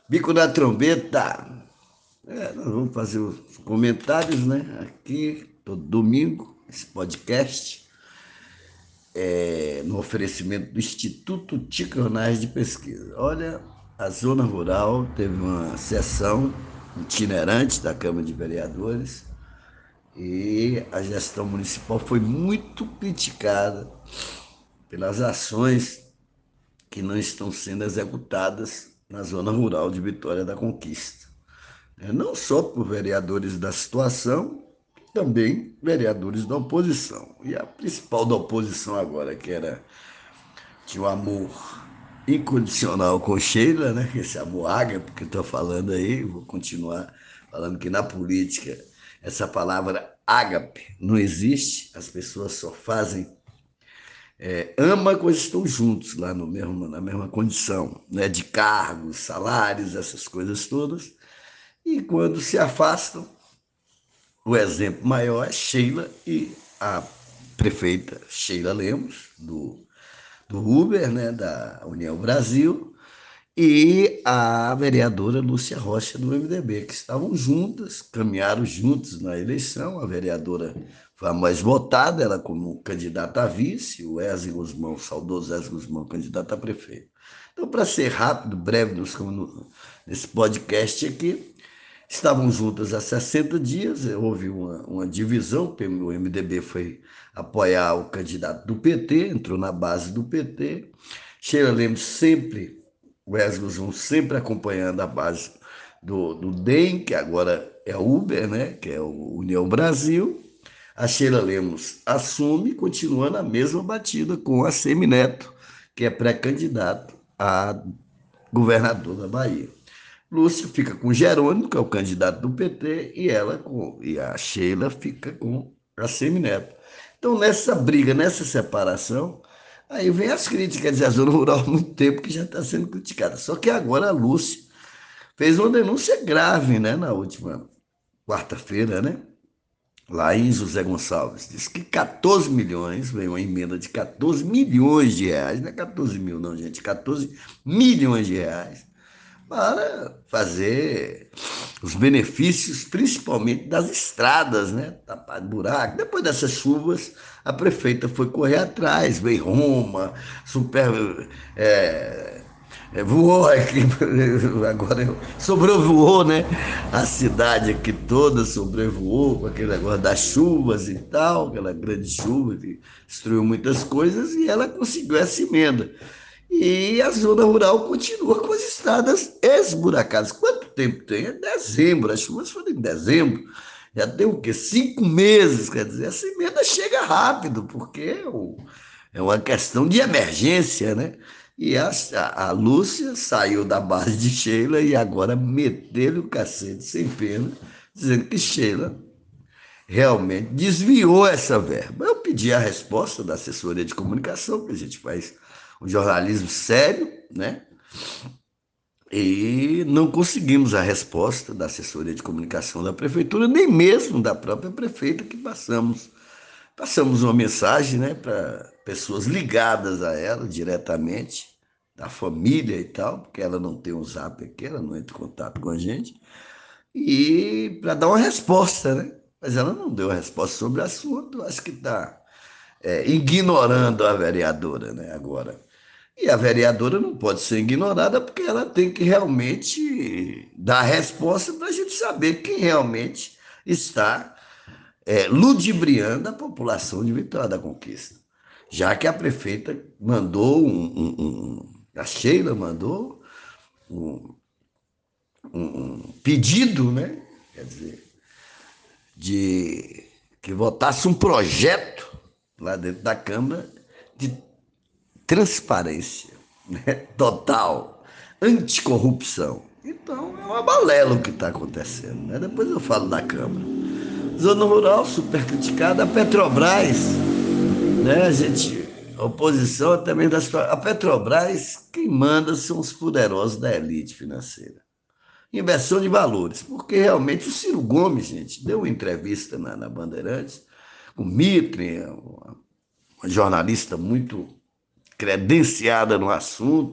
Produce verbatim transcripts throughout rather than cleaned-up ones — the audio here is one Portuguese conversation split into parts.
Bico da trombeta. É, nós vamos fazer os comentários, né? Aqui, todo domingo, esse podcast, é, no oferecimento do Instituto Ticanais de Pesquisa. Olha, a zona rural teve uma sessão itinerante da Câmara de Vereadores e a gestão municipal foi muito criticada pelas ações que não estão sendo executadas na zona rural de Vitória da Conquista. É, não só por vereadores da situação, também vereadores da oposição. E a principal da oposição agora, que era tinha um amor incondicional com Sheila, né? Esse amor ágape que eu estou falando aí, vou continuar falando que na política essa palavra ágape não existe, as pessoas só fazem, é, ama quando estão juntos, lá no mesmo, na mesma condição, né? De cargos, salários, essas coisas todas. E quando se afastam, o exemplo maior é Sheila e a prefeita Sheila Lemos, do, do Uber, né, da União Brasil, e a vereadora Lúcia Rocha, do M D B, que estavam juntas, caminharam juntos na eleição. A vereadora foi a mais votada, ela como candidata a vice, o Wesley Guzmão, o saudoso Wesley Guzmão, candidato a prefeito. Então, para ser rápido, breve, nos, nesse podcast aqui, estavam juntas há sessenta dias, houve uma, uma divisão, o M D B foi apoiar o candidato do P T, entrou na base do P T. Sheila Lemos sempre, o Wesley João sempre acompanhando a base do, do D E M, que agora é a Uber, né, que é o União Brasil. A Sheila Lemos assume, continuando a mesma batida com a Semineto, que é pré-candidato a governador da Bahia. Lúcia fica com Jerônimo, que é o candidato do P T, e ela com, e a Sheila fica com a Semineto. Então, nessa briga, nessa separação, aí vem as críticas, de a zona rural há muito tempo que já está sendo criticada. Só que agora a Lúcia fez uma denúncia grave, né, na última quarta-feira, né? Lá em José Gonçalves. Diz que quatorze milhões, veio uma emenda de quatorze milhões de reais, não é quatorze mil, não, gente, quatorze milhões de reais, para fazer os benefícios, principalmente das estradas, né? Tapar buraco. Depois dessas chuvas, a prefeita foi correr atrás, veio Roma, super. É, é, voou aqui, agora sobrevoou, né? A cidade aqui toda sobrevoou com aquele negócio das chuvas e tal, aquela grande chuva que destruiu muitas coisas, e ela conseguiu essa emenda. E a zona rural continua com as estradas esburacadas. Quanto tempo tem? É dezembro, as chuvas foram em dezembro. Já tem o quê? Cinco meses, quer dizer, essa emenda chega rápido, porque é uma questão de emergência, né? E a, a, a Lúcia saiu da base de Sheila e agora meteu-lhe o cacete sem pena, dizendo que Sheila realmente desviou essa verba. Eu pedi a resposta da assessoria de comunicação, que a gente faz um jornalismo sério, né? E não conseguimos a resposta da assessoria de comunicação da prefeitura, nem mesmo da própria prefeita, que passamos. Passamos uma mensagem, né, para pessoas ligadas a ela diretamente, da família e tal, porque ela não tem um zap aqui, ela não entra em contato com a gente, e para dar uma resposta, né? Mas ela não deu a resposta sobre o assunto, acho que está é, ignorando a vereadora, né, agora. E a vereadora não pode ser ignorada porque ela tem que realmente dar a resposta para a gente saber quem realmente está é, ludibriando a população de Vitória da Conquista. Já que a prefeita mandou um, um, um a Sheila mandou um, um pedido, né? Quer dizer, de que votasse um projeto lá dentro da Câmara de transparência, né? Total, anticorrupção. Então é uma balela o que está acontecendo, né? Depois eu falo da Câmara. Zona rural super criticada, a Petrobras, né? A gente, a oposição também da situação. A Petrobras, quem manda são os poderosos da elite financeira. Inversão de valores, porque realmente o Ciro Gomes, gente, deu uma entrevista na, na Bandeirantes, o Mitre, uma, uma jornalista muito credenciada no assunto,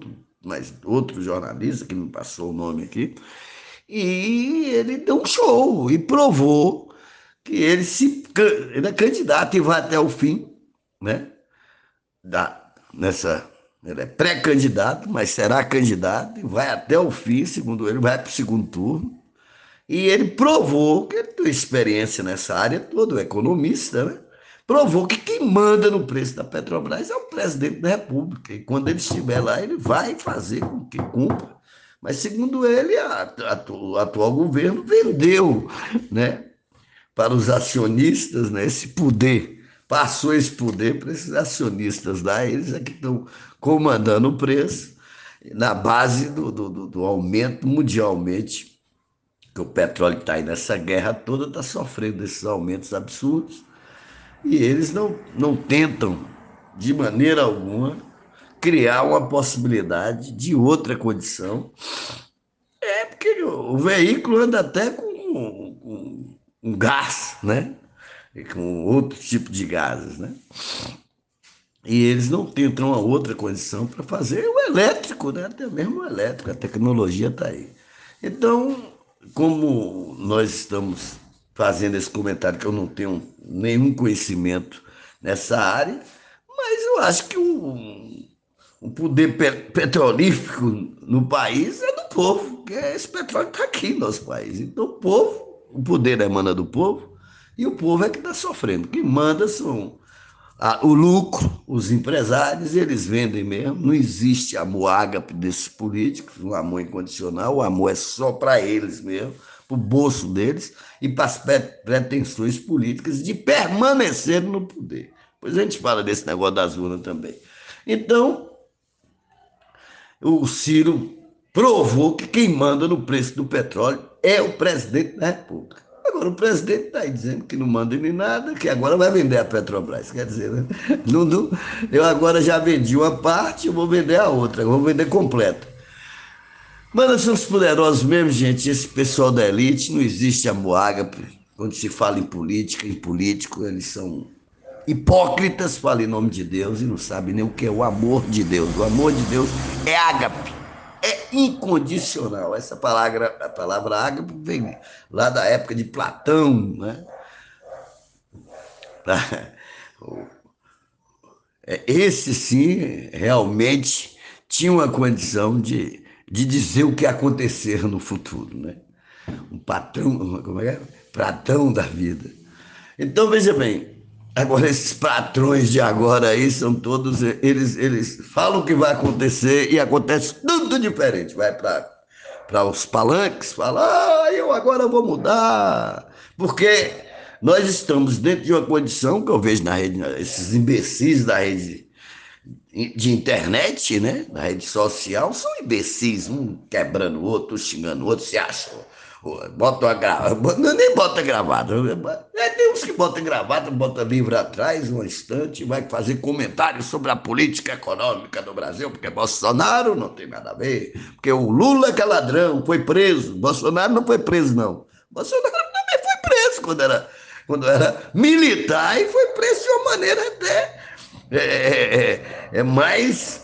mas outro jornalista, que me passou o nome aqui, e ele deu um show e provou que ele, se, ele é candidato e vai até o fim, né? Da, nessa, ele é pré-candidato, mas será candidato e vai até o fim, segundo ele, vai para o segundo turno. E ele provou que ele tem experiência nessa área toda, é economista, né? Provou que quem manda no preço da Petrobras é o presidente da República. E quando ele estiver lá, ele vai fazer com que cumpra. Mas, segundo ele, a, a, o atual governo vendeu, né, para os acionistas, né, esse poder. Passou esse poder para esses acionistas lá, eles é que estão comandando o preço na base do, do, do aumento mundialmente, que o petróleo está aí nessa guerra toda, está sofrendo esses aumentos absurdos, e eles não, não tentam, de maneira alguma, criar uma possibilidade de outra condição. É porque o veículo anda até com, com um gás, né? E com outro tipo de gases, né? E eles não tentam uma outra condição para fazer o elétrico, né? Até mesmo o elétrico, a tecnologia está aí. Então, como nós estamos fazendo esse comentário, que eu não tenho nenhum conhecimento nessa área, mas eu acho que o, o poder pe petrolífero no país é do povo, porque esse petróleo está aqui no nosso país. Então, o povo, o poder emana do povo, e o povo é que está sofrendo. Quem manda são ah, o lucro, os empresários, eles vendem mesmo. Não existe amor ágape desses políticos, um amor incondicional. O amor é só para eles mesmo, para o bolso deles e para as pretensões políticas de permanecer no poder. Depois a gente fala desse negócio das urnas também. Então, o Ciro provou que quem manda no preço do petróleo é o presidente da República. Agora, o presidente está aí dizendo que não manda nem nada, que agora vai vender a Petrobras. Quer dizer, né? não, não, eu agora já vendi uma parte, eu vou vender a outra, eu vou vender completa. Mas nós somos poderosos mesmo, gente. Esse pessoal da elite, não existe amor ágape. Quando se fala em política, em político, eles são hipócritas, falam em nome de Deus e não sabem nem o que é o amor de Deus. O amor de Deus é ágape, é incondicional. Essa palavra, a palavra ágape vem lá da época de Platão, né? Esse sim, realmente tinha uma condição de, de dizer o que ia acontecer no futuro, né? Um patrão, como é? Platão da vida. Então, veja bem, agora esses patrões de agora aí são todos, eles, eles falam o que vai acontecer e acontece tudo diferente. Vai para os palanques, fala, ah, eu agora vou mudar, porque nós estamos dentro de uma condição que eu vejo na rede, esses imbecis da rede de internet, né, na rede social, são imbecis, um quebrando o outro, xingando o outro, se acham. Bota uma gravata, nem bota gravata. É, tem uns que botam gravata, bota livro atrás, um instante, vai fazer comentários sobre a política econômica do Brasil, porque Bolsonaro não tem nada a ver, porque o Lula que é ladrão, foi preso, Bolsonaro não foi preso, não. Bolsonaro também foi preso quando era, quando era militar e foi preso de uma maneira até é, é, é mais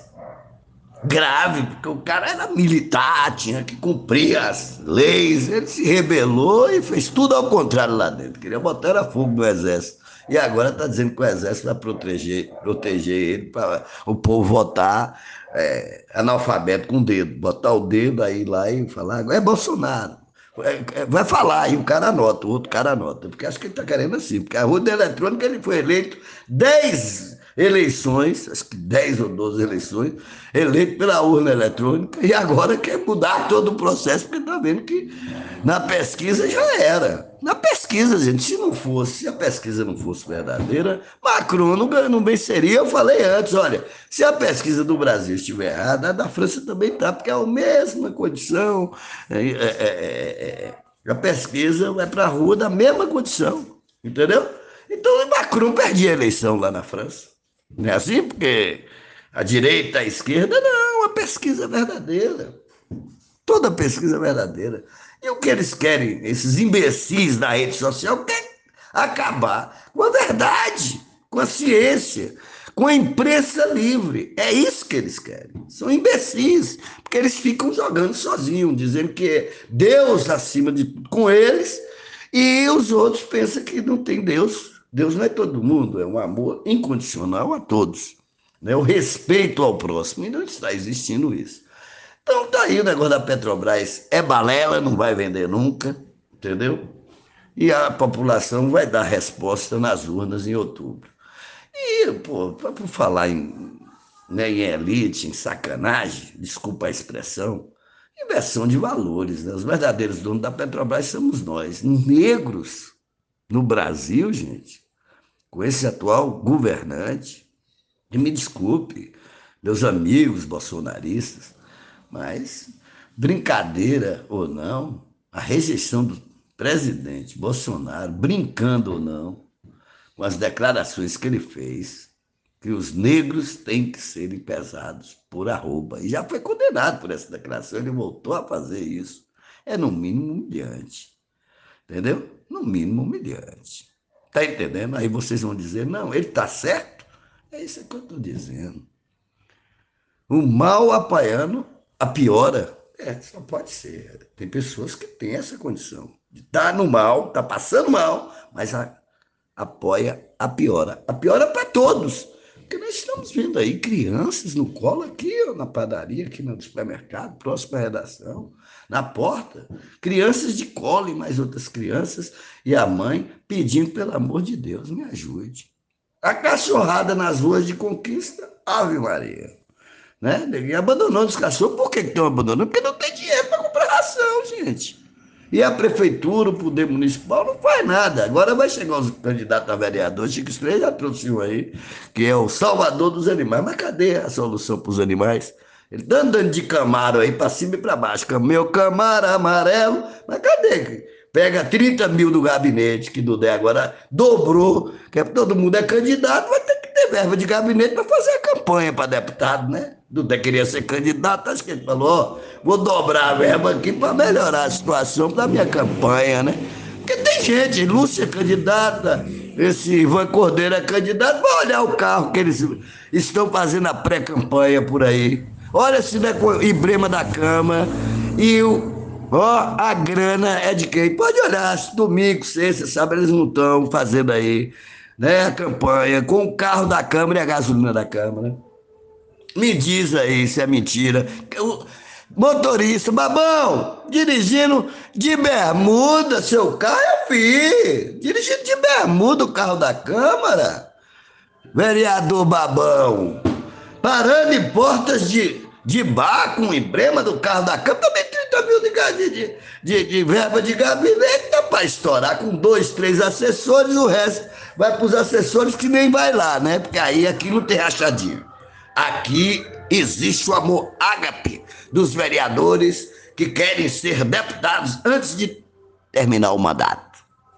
grave, porque o cara era militar, tinha que cumprir as leis, ele se rebelou e fez tudo ao contrário lá dentro, queria botar era fogo no exército, e agora está dizendo que o exército vai proteger, proteger ele para o povo votar é, analfabeto com o dedo, botar o dedo aí lá e falar, é Bolsonaro, vai falar, e o cara anota, o outro cara anota, porque acho que ele está querendo assim, porque a urna eletrônica ele foi eleito dez eleições, acho que dez ou doze eleições, eleito pela urna eletrônica, e agora quer mudar todo o processo, porque está vendo que na pesquisa já era. Na pesquisa, gente, se não fosse, se a pesquisa não fosse verdadeira, Macron não, não venceria. Eu falei antes, olha, se a pesquisa do Brasil estiver errada, a da França também está, porque é a mesma condição, é, é, é, é, a pesquisa vai para a rua da mesma condição, entendeu? Então Macron perdia a eleição lá na França. Não é assim? Porque a direita, a esquerda, não, a pesquisa é verdadeira. Toda pesquisa é verdadeira. E o que eles querem, esses imbecis da rede social, querem acabar com a verdade, com a ciência, com a imprensa livre. É isso que eles querem. São imbecis, porque eles ficam jogando sozinhos, dizendo que é Deus acima de tudo com eles, e os outros pensam que não tem Deus. Deus não é todo mundo, é um amor incondicional a todos, né? O respeito ao próximo, e não está existindo isso. Então tá aí o negócio da Petrobras, é balela, não vai vender nunca, entendeu? E a população vai dar resposta nas urnas em outubro. E, pô, por falar em, né, em elite, em sacanagem, desculpa a expressão, inversão de valores, né? Os verdadeiros donos da Petrobras somos nós, negros, no Brasil, gente, com esse atual governante. E me desculpe, meus amigos bolsonaristas, mas, brincadeira ou não, a rejeição do presidente Bolsonaro, brincando ou não, com as declarações que ele fez, que os negros têm que serem pesados por arroba. E já foi condenado por essa declaração, ele voltou a fazer isso. É no mínimo humilhante. Entendeu? No mínimo humilhante. Está entendendo? Aí vocês vão dizer, não, ele está certo. É isso que eu estou dizendo. O mal apaiano apiora. É, só pode ser. Tem pessoas que têm essa condição de estar no mal, está passando mal, mas a, apoia a piora. A piora para todos. Porque nós estamos vendo aí crianças no colo aqui, ó, na padaria, aqui no supermercado, próximo à redação, na porta. Crianças de colo e mais outras crianças, e a mãe pedindo, pelo amor de Deus, me ajude. A cachorrada nas ruas de Conquista, Ave Maria. Né? Ninguém abandonou os cachorros. Por que estão abandonando? Porque não tem dinheiro para comprar ração, gente. E a prefeitura, o poder municipal não faz nada. Agora vai chegar os candidatos a vereador, Chico Estrela já trouxe um aí, que é o salvador dos animais. Mas cadê a solução para os animais? Ele está andando de Camaro aí para cima e para baixo. Meu Camaro amarelo. Mas cadê? Pega trinta mil do gabinete, que do D E agora dobrou, que é, todo mundo é candidato, vai ter que ter verba de gabinete para fazer a campanha para deputado, né? Duda queria ser candidato, acho que ele falou, ó, vou dobrar a verba aqui para melhorar a situação da minha campanha, né? Porque tem gente, Lúcia é candidata, esse Ivan Cordeiro é candidato, vai olhar o carro que eles estão fazendo a pré-campanha por aí. Olha se não é com o emblema da Câmara e o, ó, a grana é de quem? Pode olhar, domingo, sexta, sábado, eles não estão fazendo aí, né, a campanha com o carro da Câmara e a gasolina da Câmara. Me diz aí se é mentira. O motorista, babão, dirigindo de bermuda, seu carro é fi. Dirigindo de bermuda o carro da Câmara. Vereador babão, parando em portas de, de bar com o emblema do carro da Câmara, também trinta mil de, de, de, de verba de gabinete, dá para estourar com dois, três assessores, o resto vai para os assessores que nem vai lá, né? Porque aí aqui não tem rachadinho. Aqui existe o amor ágape dos vereadores que querem ser deputados antes de terminar o mandato.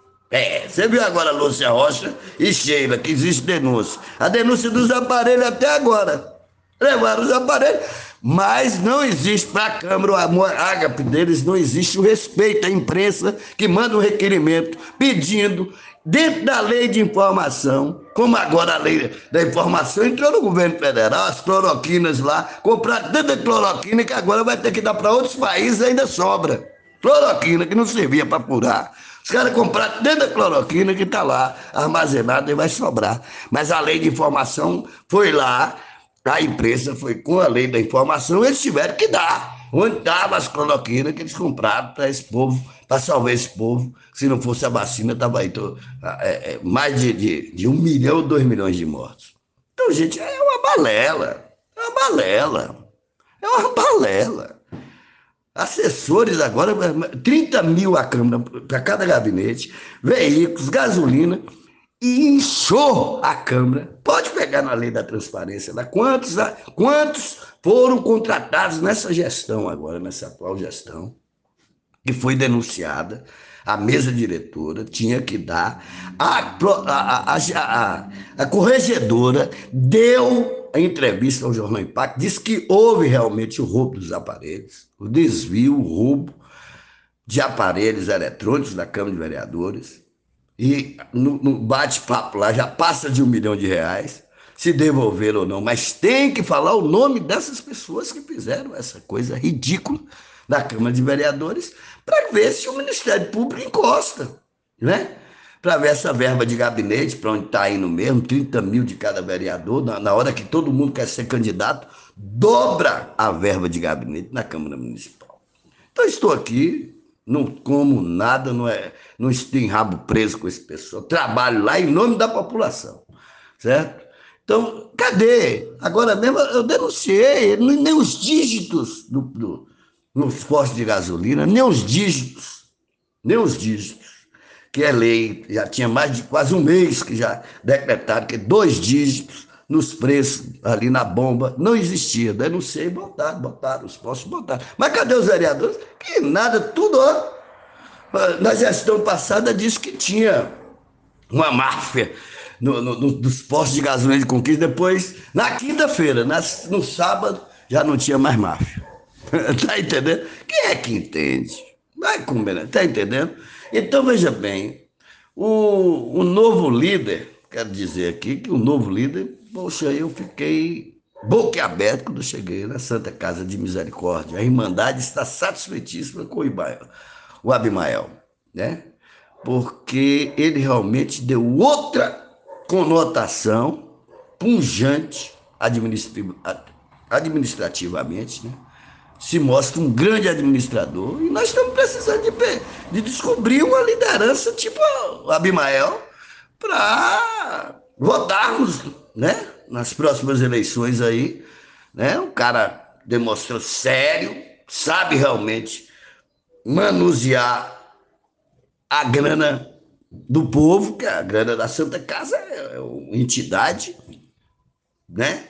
É, você viu agora Lúcia Rocha e Sheila, que existe denúncia. A denúncia dos aparelhos até agora. Levaram os aparelhos, mas não existe para a Câmara o amor ágape deles, não existe o respeito à imprensa que manda um requerimento pedindo, dentro da lei de informação, como agora a lei da informação entrou no governo federal, as cloroquinas lá, comprar tanta cloroquina que agora vai ter que dar para outros países e ainda sobra. Cloroquina que não servia para curar. Os caras compraram tanta cloroquina que está lá armazenada e vai sobrar. Mas a lei de informação foi lá, a imprensa foi com a lei da informação, eles tiveram que dar. Onde estavam as cloroquinas que eles compraram para esse povo, para salvar esse povo. Se não fosse a vacina, estava aí tô, é, é, mais de, de, de um milhão, dois milhões de mortos. Então, gente, é uma balela. É uma balela. É uma balela. Assessores agora, trinta mil a Câmara para cada gabinete, veículos, gasolina, e inchou a Câmara. Pode pegar na lei da transparência lá. Quantos, quantos foram contratados nessa gestão agora, nessa atual gestão, que foi denunciada, a mesa diretora tinha que dar, a, a, a, a, a corregedora deu a entrevista ao Jornal Impacto, disse que houve realmente o roubo dos aparelhos, o desvio, o roubo de aparelhos eletrônicos da Câmara de Vereadores, e no, no bate-papo lá já passa de um milhão de reais, se devolver ou não, mas tem que falar o nome dessas pessoas que fizeram essa coisa ridícula na Câmara de Vereadores, para ver se o Ministério Público encosta, né? Para ver essa verba de gabinete, para onde está indo mesmo, trinta mil de cada vereador, na, na hora que todo mundo quer ser candidato, dobra a verba de gabinete na Câmara Municipal. Então, estou aqui, não como nada, não, é, não estou em rabo preso com esse pessoal, trabalho lá em nome da população, certo? Então, cadê? Agora mesmo eu denunciei, nem os dígitos do, do, nos postos de gasolina, nem os dígitos, nem os dígitos, que é lei, já tinha mais de quase um mês que já decretaram que dois dígitos nos preços ali na bomba não existia. Denunciei, botaram, botaram, os postos botaram. Mas cadê os vereadores? Que nada, tudo, ó. Na gestão passada disse que tinha uma máfia no, no, no, dos postos de gasolina de Conquista. Depois, na quinta-feira, no sábado, já não tinha mais máfia. Tá entendendo? Quem é que entende? Vai comer, tá entendendo? Então, veja bem, o, o novo líder, quero dizer aqui que o novo líder, poxa, eu fiquei boquiaberto quando cheguei na Santa Casa de Misericórdia. A Irmandade está satisfeitíssima com o Ibael, o Abimael, né? Porque ele realmente deu outra conotação punjante administrativamente, né? Se mostra um grande administrador e nós estamos precisando de, de descobrir uma liderança tipo o Abimael para votarmos, né, nas próximas eleições aí, né? Um cara demonstrou sério, sabe realmente manusear a grana do povo, que a grana da Santa Casa é uma entidade, né,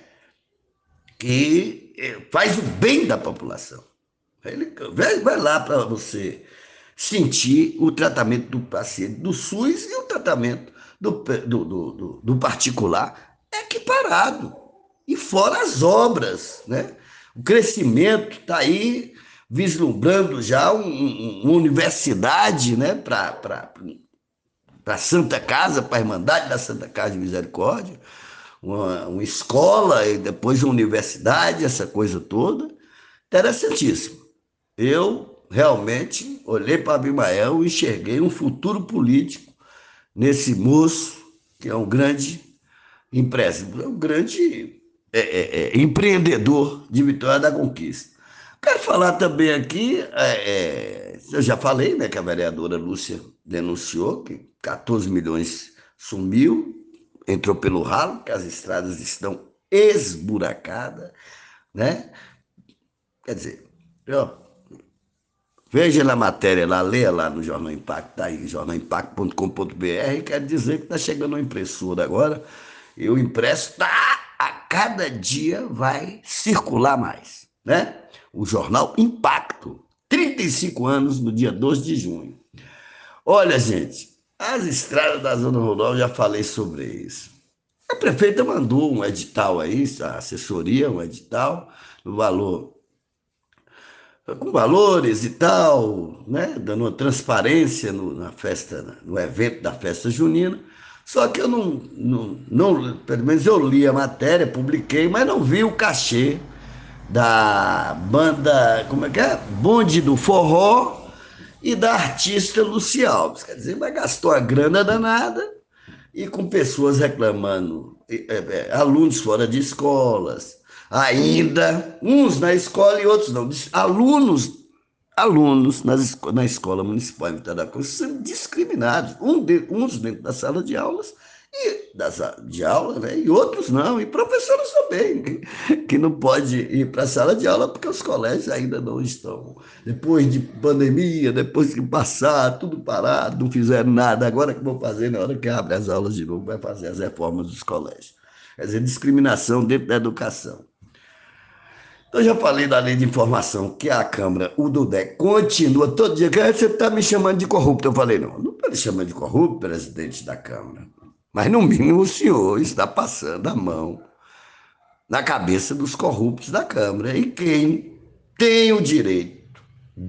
que faz o bem da população. Ele vai, vai lá para você sentir o tratamento do paciente do SUS e o tratamento do, do, do, do particular equiparado. E fora as obras, né? O crescimento está aí vislumbrando já um, um, uma universidade, né, para a Santa Casa, para a Irmandade da Santa Casa de Misericórdia, uma, uma escola e depois uma universidade, essa coisa toda. Interessantíssimo. Eu realmente olhei para Abimael e enxerguei um futuro político nesse moço, que é um grande empresário, um grande é, é, é, empreendedor de Vitória da Conquista. Quero falar também aqui, é, é, eu já falei, né, que a vereadora Lúcia denunciou que quatorze milhões sumiu, entrou pelo ralo, que as estradas estão esburacadas, né? Quer dizer, ó, veja na matéria lá, leia lá no Jornal Impacto, tá aí, jornal impacto ponto com ponto b r, quer dizer que está chegando uma impressora agora, e o impresso tá, a cada dia vai circular mais, né? O Jornal Impacto, trinta e cinco anos no dia doze de junho. Olha, gente, as estradas da Zona Rural, eu já falei sobre isso. A prefeita mandou um edital aí, a assessoria, um edital, no valor, com valores e tal, né? Dando uma transparência no, na festa, no evento da festa junina. Só que eu não, não, não, pelo menos eu li a matéria, publiquei, mas não vi o cachê da banda, como é que é? Bonde do Forró e da artista Luci Alves. Quer dizer, mas gastou a grana danada e com pessoas reclamando, é, é, alunos fora de escolas, ainda, uns na escola e outros não, alunos, alunos nas, na escola municipal de Vitória da Conquista sendo discriminados, um de, uns dentro da sala de aulas, e das, de aula, né? E outros não, e professores também, que, que não pode ir para a sala de aula porque os colégios ainda não estão. Depois de pandemia, depois que passar, tudo parado, não fizeram nada, agora que vão fazer, na hora que abre as aulas de novo, vai fazer as reformas dos colégios. Quer dizer, discriminação dentro da educação. Então, eu já falei da lei de informação, que a Câmara, o Dudé, continua todo dia, que você está me chamando de corrupto. Eu falei, não, não está me chamando de corrupto, presidente da Câmara. Mas, no mínimo, o senhor está passando a mão na cabeça dos corruptos da Câmara. E quem tem o direito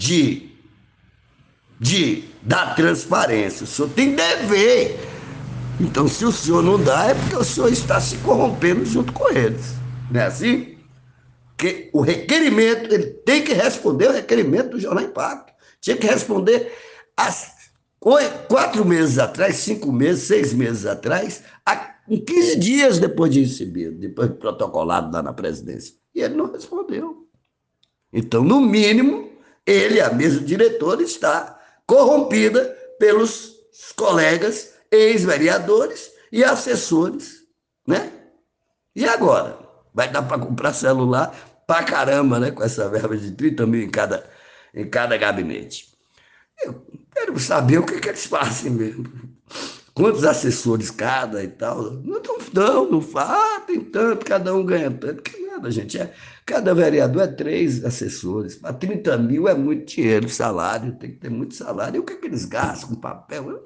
de, de dar transparência, o senhor tem dever Então, se o senhor não dá, é porque o senhor está se corrompendo junto com eles. Não é assim? Porque o requerimento, ele tem que responder o requerimento do Jornal Impacto. Tinha que responder às quatro meses atrás, cinco meses, seis meses atrás, em quinze dias depois de recebido, depois de protocolado lá na presidência. E ele não respondeu. Então, no mínimo, ele, a mesa diretora, está corrompida pelos colegas ex-vereadores e assessores, né? E agora? Vai dar para comprar celular para caramba, né? Com essa verba de trinta mil em cada, em cada gabinete. Eu quero saber o que, que eles fazem mesmo. Quantos assessores cada e tal. Não, não, não fala, ah, tem tanto, cada um ganha tanto. Que nada, gente. É, cada vereador é três assessores. Para trinta mil é muito dinheiro, salário, tem que ter muito salário. E o que, que eles gastam com papel?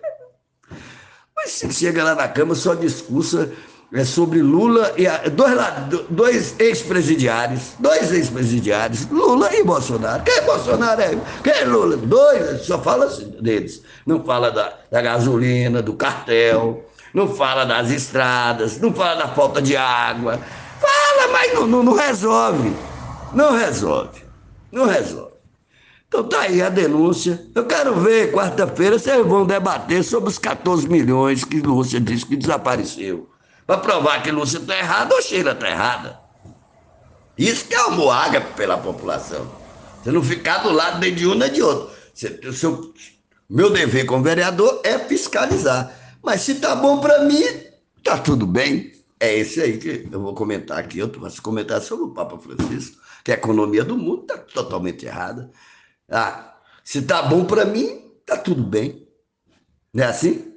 Mas se chega lá na Câmara, só discursa é, sobre Lula e a, dois, dois ex-presidiários, dois ex-presidiários, Lula e Bolsonaro. Quem é Bolsonaro? É? Quem é Lula? Dois, só fala deles. Não fala da, da gasolina, do cartel, não fala das estradas, não fala da falta de água. Fala, mas não, não, não resolve. Não resolve. Não resolve. Então tá aí a denúncia. Eu quero ver, quarta-feira, vocês vão debater sobre os quatorze milhões que Lúcia disse que desapareceu. Para provar que Lúcia está errada ou Sheila está errada. Isso que é o moaga pela população. Você não ficar do lado nem de um nem de outro. Você, o seu, meu dever como vereador é fiscalizar. Mas se tá bom para mim, tá tudo bem. É esse aí que eu vou comentar aqui. Eu posso comentar sobre o Papa Francisco, que a economia do mundo está totalmente errada. Ah, se tá bom para mim, tá tudo bem. Não é assim?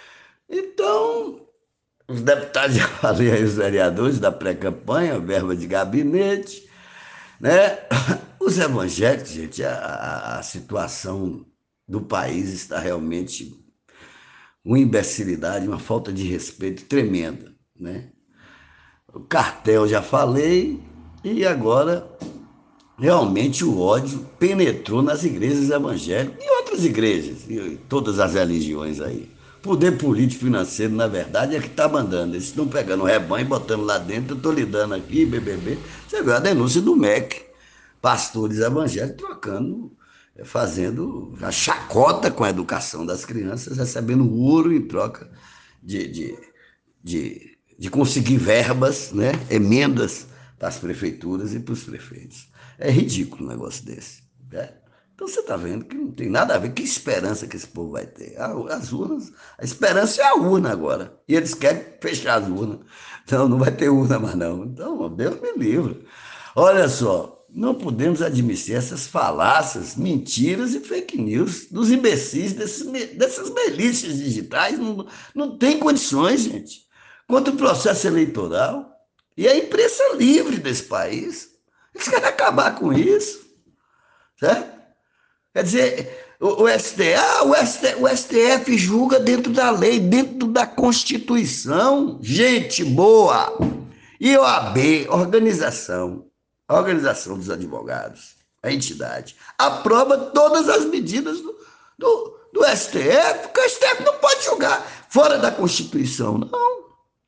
Então, os deputados, já falei aí, os vereadores da pré-campanha, verba de gabinete, né? Os evangélicos, gente, a, a situação do país está realmente uma imbecilidade, uma falta de respeito tremenda, né? O cartel já falei, e agora realmente o ódio penetrou nas igrejas evangélicas e outras igrejas, e todas as religiões aí. Poder político financeiro, na verdade, é que está mandando. Eles estão pegando o rebanho e botando lá dentro. Eu estou lidando aqui, B B B. Você viu a denúncia do M E C, pastores evangélicos trocando, fazendo a chacota com a educação das crianças, recebendo ouro em troca de, de, de, de conseguir verbas, né? Emendas para as prefeituras e para os prefeitos. É ridículo um negócio desse. Né? Então você está vendo que não tem nada a ver. Que esperança que esse povo vai ter? As urnas, a esperança é a urna agora. E eles querem fechar as urnas. Então não vai ter urna mais não. Então, Deus me livre. Olha só, não podemos admitir essas falácias, mentiras e fake news dos imbecis, desses, dessas milícias digitais. Não, não tem condições, gente. Contra o processo eleitoral e a imprensa livre desse país. Eles querem acabar com isso, certo? Quer dizer, o, o, S T F, ah, o, S T, o S T F julga dentro da lei, dentro da Constituição. Gente boa! E o A B, organização, a Organização dos Advogados, a entidade, aprova todas as medidas do, do, do S T F, porque o S T F não pode julgar fora da Constituição, não.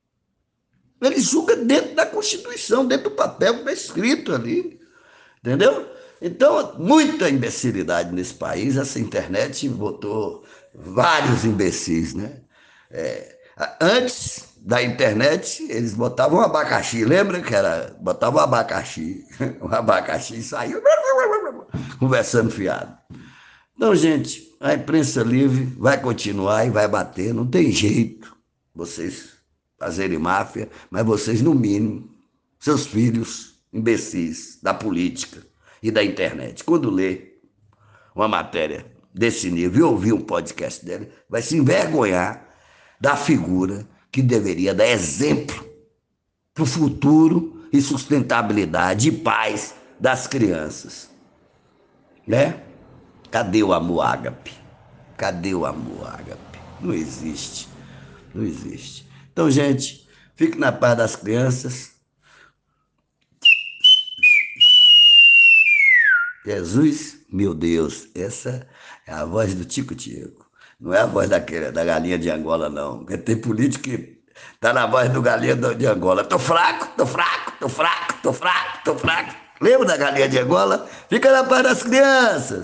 Ele julga dentro da Constituição, dentro do papel que está escrito ali, entendeu? Então, muita imbecilidade nesse país. Essa internet botou vários imbecis, né? É, antes da internet, eles botavam um abacaxi, lembra que era? Botavam um abacaxi, um abacaxi e saiu conversando fiado. Então, gente, a imprensa livre vai continuar e vai bater, não tem jeito vocês fazerem máfia, mas vocês, no mínimo, seus filhos imbecis da política e da internet, quando lê uma matéria desse nível e ouvir um podcast dele, vai se envergonhar da figura que deveria dar exemplo para o futuro e sustentabilidade e paz das crianças. Né? Cadê o amor ágape? Cadê o amor ágape? Não existe. Não existe. Então, gente, fique na paz das crianças. Jesus, meu Deus, essa é a voz do Tico Tico. Não é a voz daquele, da galinha de Angola, não. Porque tem político que tá na voz do galinha do- de Angola. Tô fraco, tô fraco, tô fraco, tô fraco, tô fraco. Lembra da galinha de Angola? Fica na paz das crianças.